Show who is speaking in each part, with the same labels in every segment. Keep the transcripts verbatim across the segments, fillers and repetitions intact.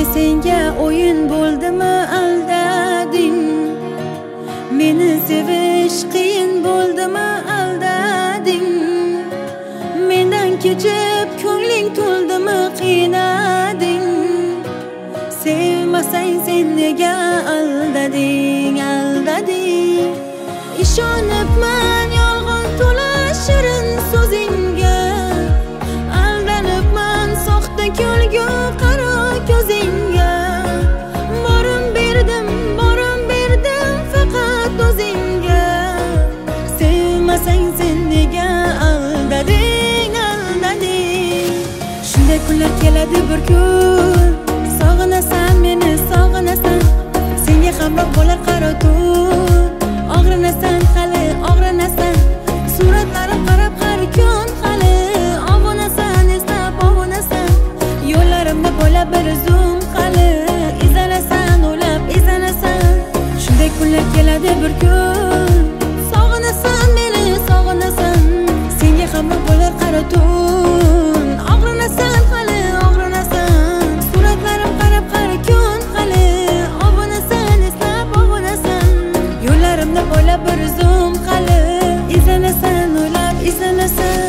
Speaker 1: Sevgi senga o'yin bo'ldimi aldading, meni sevish qiyin bo'ldimi aldading, mendan kechib ko'ngling to'ldimi qiynading, sevmasang sen nega aldading aldading. Ishonibman yolg'on to'la shirin so'zingga, aldanibman soxta kulgu qaro ko'zingga. Borim berdim, borim berdim faqat o'zingga, sevmasang sen nega aldading aldading. Shunday kunlar keladi bir kun, sog'inasan meni sog'inasan, senga hamroh bo'lar qaro tun. Og'rinasan hali og'rinasan, suratlarim qarab har kun hali obunasan, eslab obunasan, yo'llarimda bo'la bir zum hali izlanasan, o'ylab izlanasan. Shunday kunlar keladi bir kun, sog'inasan meni sog'inasan, senga hamroh bo'lar qaro tun. Og'rinasan hali og'rinasan, suratlarim qarab har kun hali obunasan, eslab obunasan, yo'llarimda bo'la bir zum hali izlanasan, o'ylab izlanasan.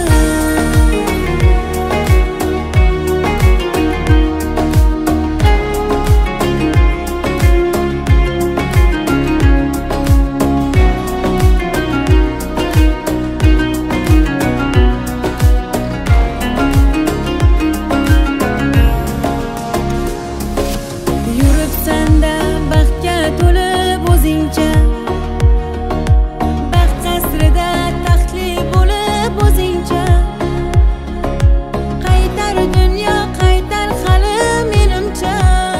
Speaker 1: Yuribsan-da baxtga to'lib o'zingcha, baxt qasrida taxtli bo'lib o'zingcha. Qaytar dunyo qaytar hali menimcha,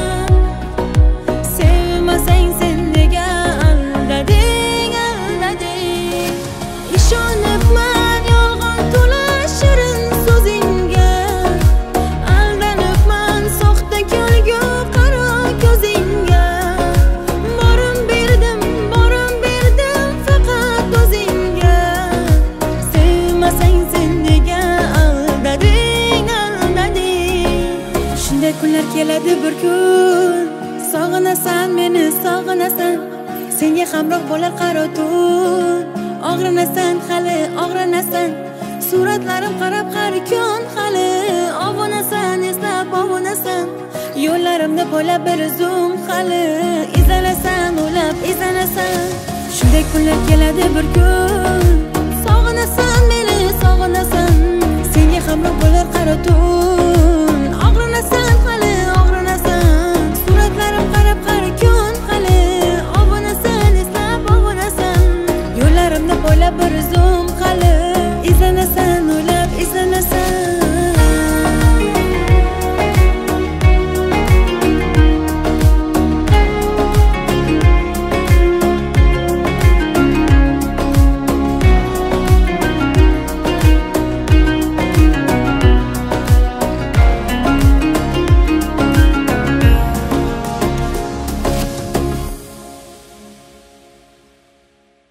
Speaker 1: sevmasang sen nega aldading aldading. Ishonibman yolg'on to'la shirin so'zingga, aldanibman soxta kulgu qaro ko'zingga. Borim berdim, borim berdim faqat o'zingga, sevmasang sen nega aldading aldading. Shunday kunlar keladi bir kun, sog'inasan meni sog'inasan, senga hamroh bo'lar qaro tun. Og'rinasan hali og'rinasan, suratlarim qarab har kun hali obunasan, eslab obunasan, yo'llarimda bo'la bir zum hali izlanasan, o'ylab izlanasan. Shunday kunlar keladi bir kun, sog'inasan meni sog'inasan, senga hamroh bo'lar qaro tun. Og'rinasan hali og'rinasan, suratlarim qarab har kun hali obunasan, eslab obunasan, yo'llarimda bo'la bir zum